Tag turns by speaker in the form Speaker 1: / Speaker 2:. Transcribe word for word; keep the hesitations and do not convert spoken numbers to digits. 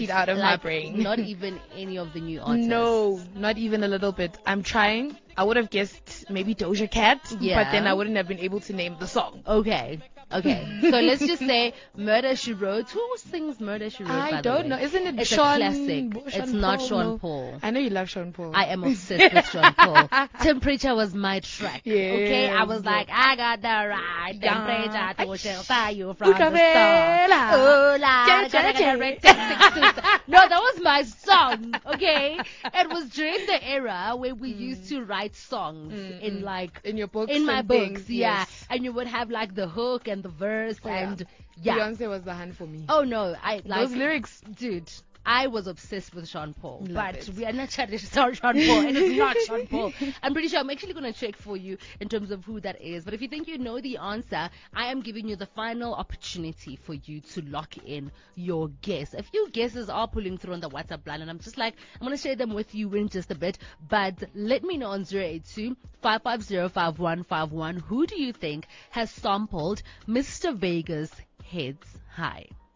Speaker 1: beat out of
Speaker 2: like,
Speaker 1: my brain.
Speaker 2: Not even any of the new artists.
Speaker 1: No, not even a little bit. I'm trying. I would have guessed maybe Doja Cat,
Speaker 2: Yeah.
Speaker 1: but then I wouldn't have been able to name the song.
Speaker 2: Okay. Okay. So let's just say Murder She Wrote. Who sings Murder She Wrote?
Speaker 1: I
Speaker 2: by the
Speaker 1: don't
Speaker 2: way?
Speaker 1: know. Isn't it
Speaker 2: It's
Speaker 1: Sean?
Speaker 2: a classic.
Speaker 1: Sean
Speaker 2: it's not
Speaker 1: Paul?
Speaker 2: Sean
Speaker 1: No.
Speaker 2: Paul.
Speaker 1: I know you love Sean Paul.
Speaker 2: I am obsessed with Sean Paul. Temperature was my track.
Speaker 1: Yes.
Speaker 2: Okay, I was like, I got the right temperature
Speaker 1: Yeah.
Speaker 2: to shelter you from the
Speaker 1: Ultraviolet.
Speaker 2: storm. Oh, la,
Speaker 1: Ja,
Speaker 2: gotta
Speaker 1: ja,
Speaker 2: get a
Speaker 1: ja.
Speaker 2: red tactic. No, that was my song. Okay, it was during the era where we
Speaker 1: Mm.
Speaker 2: used to write songs
Speaker 1: Mm,
Speaker 2: in
Speaker 1: mm.
Speaker 2: like
Speaker 1: in your books,
Speaker 2: in my
Speaker 1: and
Speaker 2: books,
Speaker 1: things,
Speaker 2: yeah,
Speaker 1: yes.
Speaker 2: and you would have like the hook and the verse
Speaker 1: Oh, yeah.
Speaker 2: and yeah.
Speaker 1: Beyonce was the hand for me.
Speaker 2: Oh no, I like
Speaker 1: Those lyrics.
Speaker 2: dude. I was obsessed with Sean Paul,
Speaker 1: Love
Speaker 2: but
Speaker 1: it.
Speaker 2: we are not chatting about Sean Paul. It is not Sean Paul. I'm pretty sure I'm actually going to check for you in terms of who that is. But if you think you know the answer, I am giving you the final opportunity for you to lock in your guess. A few guesses are pulling through on the WhatsApp line, and I'm just like, I'm going to share them with you in just a bit. But let me know on zero eight two, five five zero, five one five one. Who do you think has sampled Mister Vegas' Heads High?